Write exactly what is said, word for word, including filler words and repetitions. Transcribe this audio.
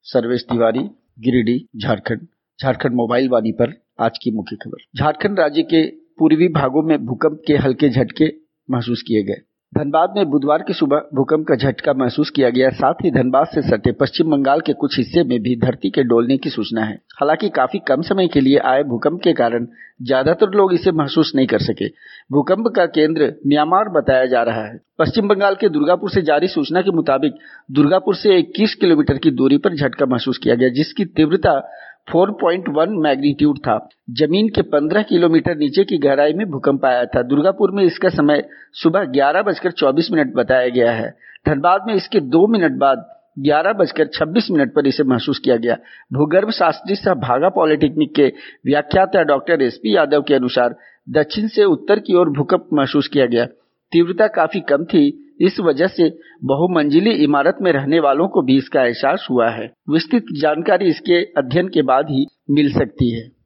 Sarvesh Tiwari, Giridih, Jharkhand. Jharkhand mobile Vani पर आज की मुख्य खबर। झारखंड राज्य के पूर्वी भागों में भूकंप के हल्के झटके महसूस किए गए। धनबाद में बुधवार की सुबह भूकंप का झटका महसूस किया गया। साथ ही धनबाद से सटे पश्चिम बंगाल के कुछ हिस्से में भी धरती के डोलने की सूचना है। हालांकि काफी कम समय के लिए आए भूकंप के कारण ज्यादातर लोग इसे महसूस नहीं कर सके। भूकंप का केंद्र म्यांमार बताया जा रहा है। पश्चिम बंगाल के दुर्गापुर से जारी सूचना के मुताबिक दुर्गापुर से इक्कीस किलोमीटर की दूरी पर झटका महसूस किया गया, जिसकी तीव्रता चार पॉइंट एक मैग्नीट्यूड था। जमीन के पंद्रह किलोमीटर नीचे की गहराई में भूकंप आया था। दुर्गापुर में इसका समय सुबह ग्यारह बजकर चौबीस मिनट बताया गया है। धनबाद में इसके दो मिनट बाद ग्यारह बजकर छब्बीस मिनट पर इसे महसूस किया गया। भूगर्भ शास्त्री सह भागा पॉलिटेक्निक के व्याख्याता डॉक्टर एस पी यादव के अनुसार दक्षिण से उत्तर की ओर भूकंप महसूस किया गया। तीव्रता काफी कम थी, इस वजह से बहुमंजिली इमारत में रहने वालों को भी इसका एहसास हुआ है। विस्तृत जानकारी इसके अध्ययन के बाद ही मिल सकती है।